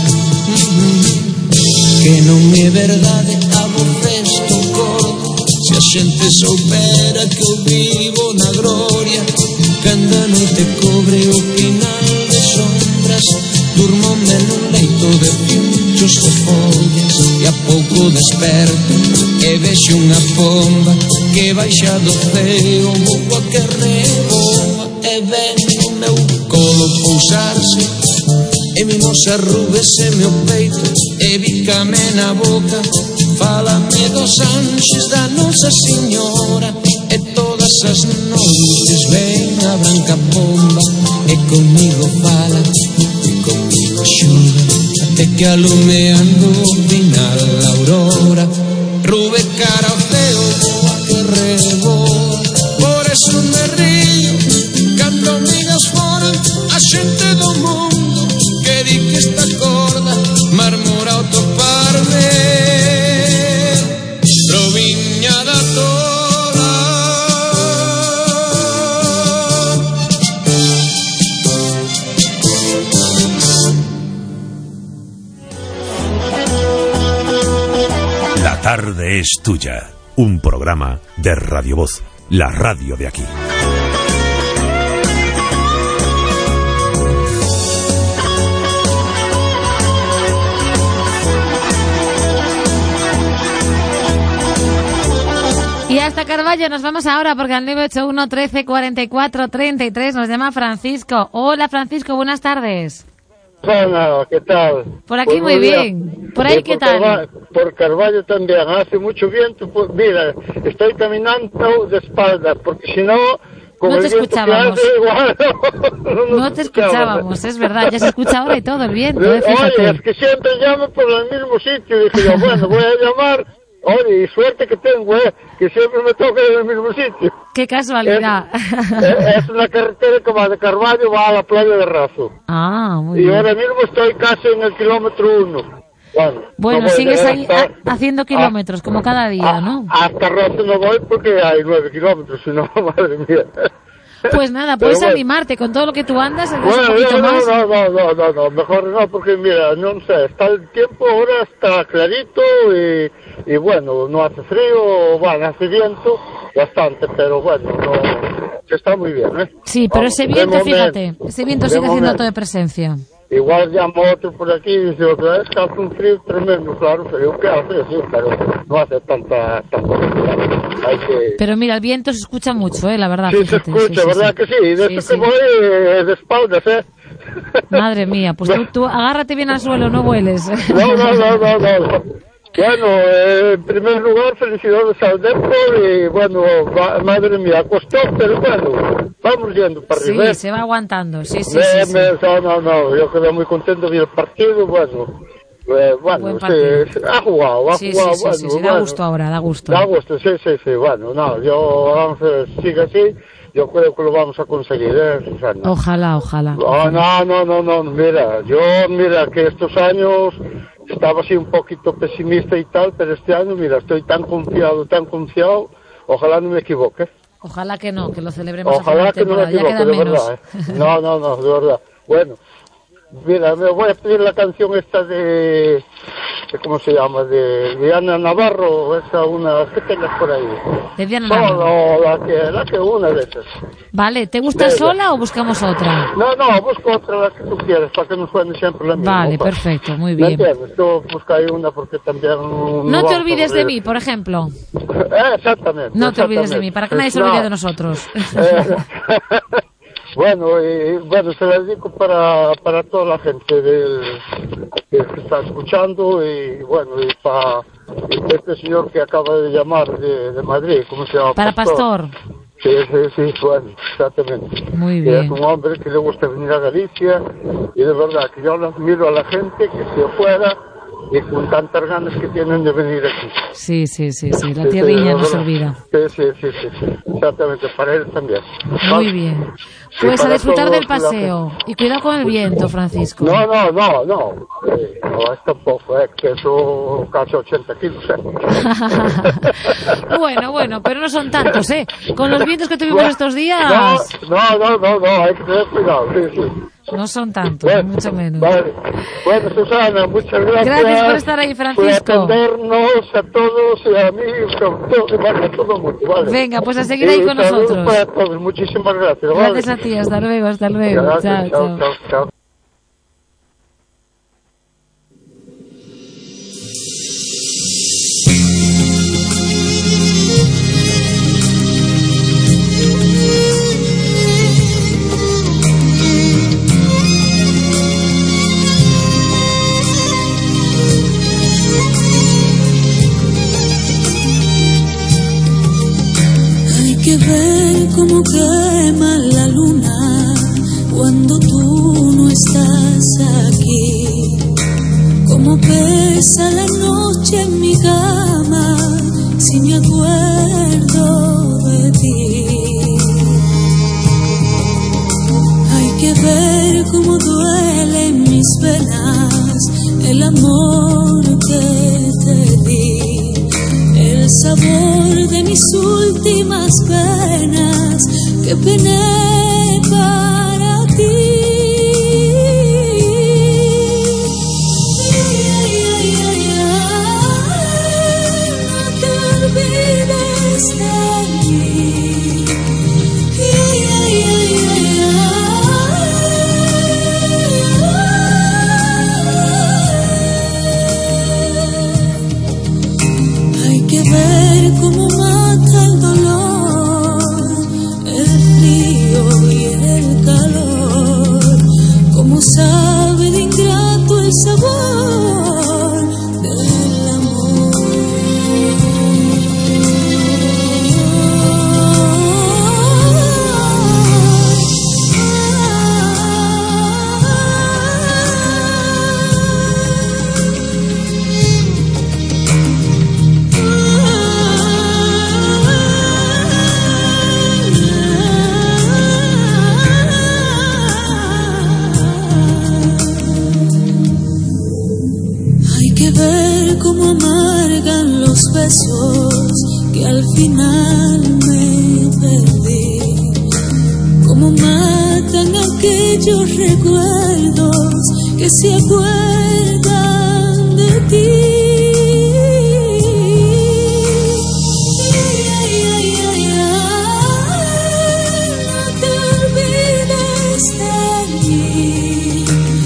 que non é verdade. A bofé estou corda, se a xente soubera que eu vivo na gloria. Cando a noite cobre o final de sombras, durmome nun leito de pinchos de follas, e a pouco desperto e vexo unha pomba que baixa do ceo, boa que reboa, e ven o meu colo pousarse, e mimosa rúbese meu peito, e bícame na boca, fálame dos anxos da Nosa Señora, e todas as noites ven a branca pomba, e comigo fala, e comigo xuga, até que alumeando o final a aurora, rube cara ao ceo, boa que reboa, por eso me río, cando migas fora a xente do mundo, que di que esta corda marmora ao toparme, proviña da tola. La tarde es tuya, un programa de Radio Voz, la radio de aquí. Y hasta Carballo nos vamos ahora porque al 981 13 44 33 nos llama Francisco. Hola Francisco, buenas tardes. Hola, ¿qué tal? Por aquí muy bien. Por ahí, ¿qué tal? Por Carballo también, hace mucho viento. Pues, mira, estoy caminando de espaldas, porque si no, como no te el viento escuchábamos. que hace, igual, no te escuchábamos, es verdad, ya se escucha ahora y todo el viento. Oye, es que siempre llamo por el mismo sitio. Dije yo, bueno, voy a llamar. Oye, y suerte que tengo, que siempre me toca en el mismo sitio. Qué casualidad. Es una carretera que va de Carballo, va a la playa de Razo. Ah, muy y bien. ahora mismo estoy casi en el kilómetro 1. Bueno, no sigues ahí haciendo kilómetros, como cada día, ¿no? Hasta Razo no voy porque hay 9 kilómetros, si no, madre mía. Pues nada, puedes animarte con todo lo que tú andas, un Bueno, poquito más. no, mejor no, porque mira, no sé, está el tiempo ahora, está clarito y bueno, no hace frío, bueno, hace viento bastante, pero bueno, no, está muy bien, ¿eh? Sí, pero ese viento, fíjate, ese viento sigue haciendo toda presencia. Igual llamo otro por aquí y dice otra vez que hace un frío tremendo, claro, frío que hace, sí, pero no hace tanta hay que... Pero mira, el viento se escucha mucho, la verdad. Sí, fíjate, se escucha, sí, ¿verdad que sí? De eso que voy de espaldas, Madre mía, pues tú agárrate bien al suelo, no vueles. No. Bueno, en primer lugar, felicidades al Depor y bueno, madre mía, costó, pero bueno, vamos yendo para arriba. Sí, se va aguantando, sí. No, yo quedé muy contento de el partido, bueno, sí, ha jugado, bueno. Sí, da gusto ahora, da gusto. Da gusto, sí, bueno, no, yo, vamos a ver, sigue así, yo creo que lo vamos a conseguir, Susana. Ojalá. No, mira, que estos años estaba así un poquito pesimista y tal, pero este año, mira, estoy tan confiado, ojalá no me equivoque. Ojalá que no, que lo celebremos. Ojalá que no me equivoque, de verdad. No, de verdad. Bueno, mira, me voy a pedir la canción esta de ¿cómo se llama? De Diana Navarro, esa una que tengas por ahí. De Diana Navarro. No, la que una de esas. Vale, ¿te gusta sola o buscamos otra? No, busco otra, la que tú quieres, para que no suene siempre la misma. Vale, perfecto, muy bien. ¿Me entiendes? Tú busca ahí una porque también... No te olvides de mí, por ejemplo. Exactamente. No te olvides de mí, para que nadie se olvide de nosotros. Bueno, se la dedico para toda la gente que está escuchando y bueno, y para este señor que acaba de llamar de Madrid, ¿cómo se llama? Para Pastor. Sí, bueno, exactamente. Muy bien. Es un hombre que le gusta venir a Galicia y de verdad que yo admiro a la gente que se fuera y con tantas ganas que tienen de venir aquí. Sí, la tierrilla no se olvida. Sí, exactamente, para él también. Muy bien. Pues a disfrutar del paseo. Y cuidado con el viento, Francisco. No, es tampoco, que eso casi 80 kilos. Bueno, pero no son tantos, Con los vientos que tuvimos estos días. No, hay que tener cuidado, sí. No son tantos, mucho menos. Vale. Bueno, Susana, muchas gracias. Gracias por estar ahí, Francisco. Por atendernos a todos y a mí, a todo el mundo, ¿vale? Venga, pues a seguir ahí con nosotros. Para todos. Muchísimas gracias. ¿Vale? Gracias a ti, hasta luego. Gracias, chao. Que ver cómo quema la luna cuando tú no estás aquí, cómo pesa la noche en mi cama si me acuerdo de ti. Hay que ver cómo duele en mis venas el amor que te di, el sabor de mis últimas penas que pené para ti. No te olvides de mí. Hay que ver cómo mata el dolor, el frío y el calor, cómo sabe de ingrato el sabor del amor. Hay que ver cómo amargan los besos que al final me perdí, cómo matan aquellos recuerdos que se acuerdan de ti. No te olvides de mí.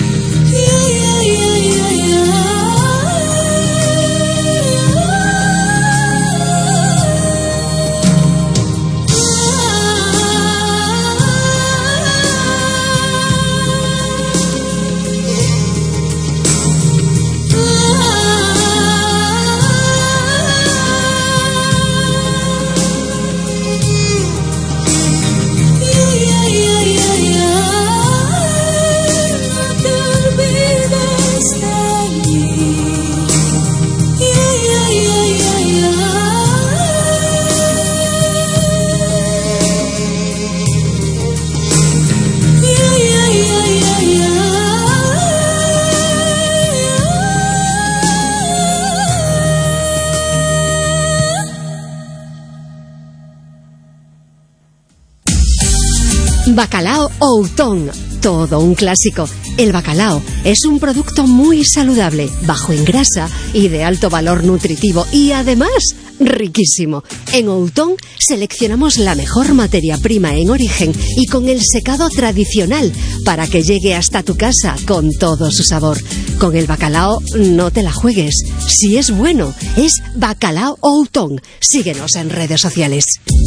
Bacalao Outón, todo un clásico. El bacalao es un producto muy saludable, bajo en grasa y de alto valor nutritivo y además riquísimo. En Outón seleccionamos la mejor materia prima en origen y con el secado tradicional para que llegue hasta tu casa con todo su sabor. Con el bacalao no te la juegues. Si es bueno, es Bacalao Outón. Síguenos en redes sociales.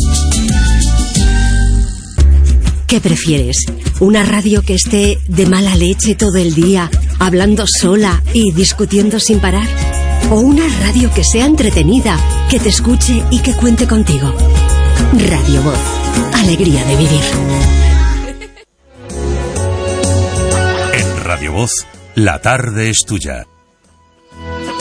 ¿Qué prefieres? ¿Una radio que esté de mala leche todo el día, hablando sola y discutiendo sin parar? ¿O una radio que sea entretenida, que te escuche y que cuente contigo? Radio Voz. Alegría de vivir. En Radio Voz, la tarde es tuya.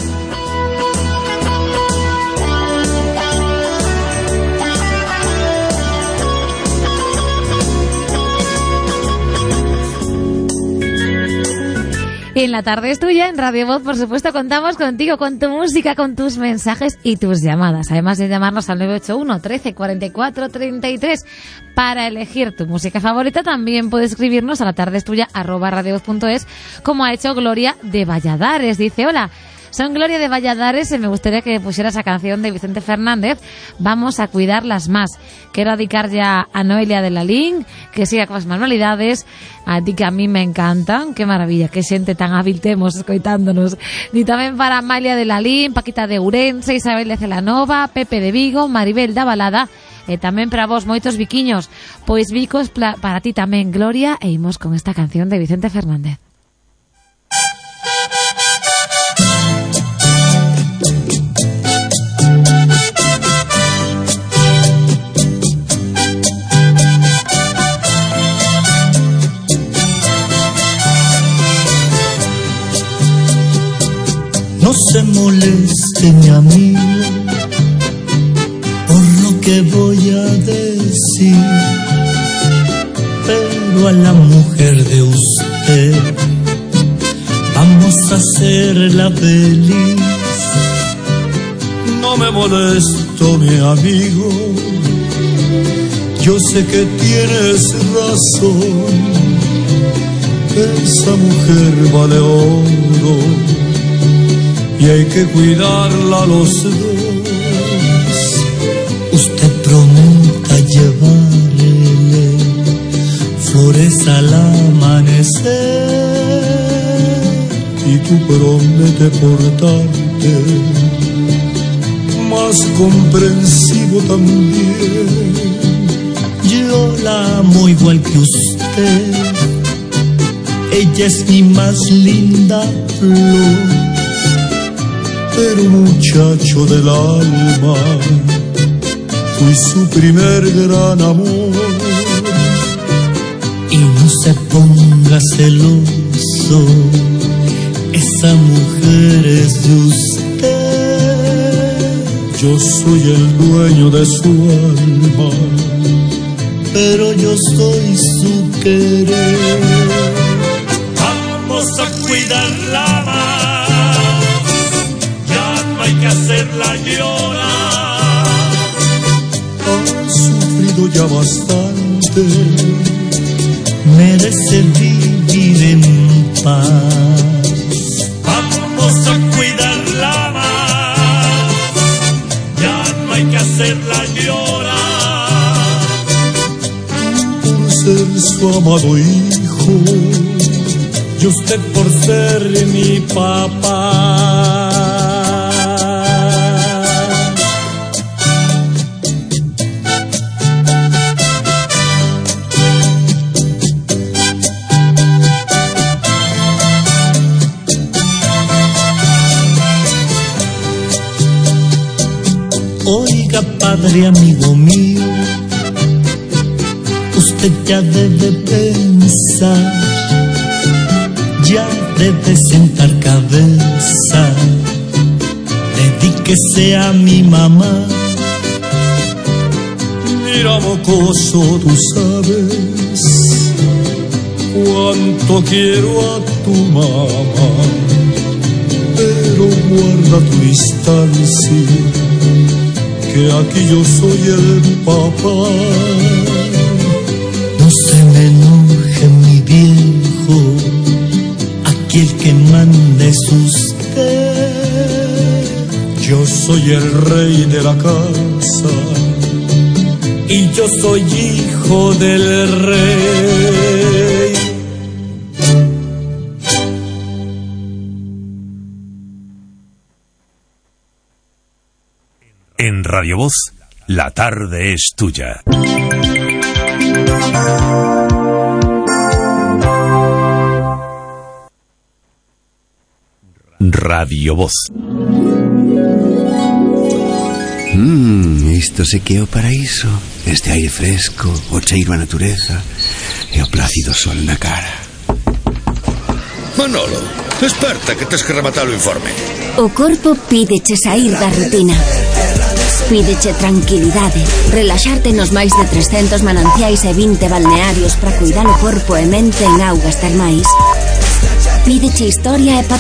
En La Tarde es Tuya, en Radio Voz, por supuesto, contamos contigo, con tu música, con tus mensajes y tus llamadas. Además de llamarnos al 981 13 44 33 para elegir tu música favorita, también puedes escribirnos a latardeestuya@radiovoz.es, como ha hecho Gloria de Valladares. Dice: hola, son Gloria de Valladares y me gustaría que pusieras esa canción de Vicente Fernández, Vamos a cuidarlas más. Quiero dedicar ya a Noelia de Lalín, que siga con las manualidades, a ti que a mí me encantan, qué maravilla, qué xente tan hábil temos escoitándonos. Y tamén para Amalia de Lalín, Paquita de Ourense, Isabel de Celanova, Pepe de Vigo, Maribel da Balada, e tamén para vos moitos viquiños. Pois vicos para ti tamén, Gloria, e imos con esta canción de Vicente Fernández. No se moleste mi amigo por lo que voy a decir, pero a la mujer de usted vamos a hacerla feliz. No me molesto mi amigo, yo sé que tienes razón, esa mujer vale oro y hay que cuidarla los dos. Usted prometa llevarle flores al amanecer y tú promete portarte más comprensivo también. Yo la amo igual que usted, ella es mi más linda flor, pero muchacho del alma, fui su primer gran amor. Y no se ponga celoso, esa mujer es de usted. Yo soy el dueño de su alma, pero yo soy su querer. Vamos a cuidarla más, hay que hacerla llorar. Ha sufrido ya bastante, merece vivir en paz. Vamos a cuidarla más, ya no hay que hacerla llorar. Por ser su amado hijo y usted por ser mi papá. Oiga, padre amigo mío, usted ya debe pensar, ya debe sentar cabeza, dedíquese a mi mamá. Mira, mocoso, tú sabes cuánto quiero a tu mamá, pero guarda tu distancia, que aquí yo soy el papá. No se me enoje mi viejo, aquí el que manda es usted. Yo soy el rey de la casa y yo soy hijo del rey. En Radio Voz, la tarde es tuya. Radio Voz. Isto se que é o paraíso. Este aire fresco, o cheiro a natureza e o plácido sol na cara. Manolo, desperta que tes que rematar o informe. O corpo pídeche sair da rutina. Pídeche tranquilidade, relaxarte nos máis de 300 mananciais e 20 balnearios para cuidar o corpo e mente en augas termais. Pídeche historia e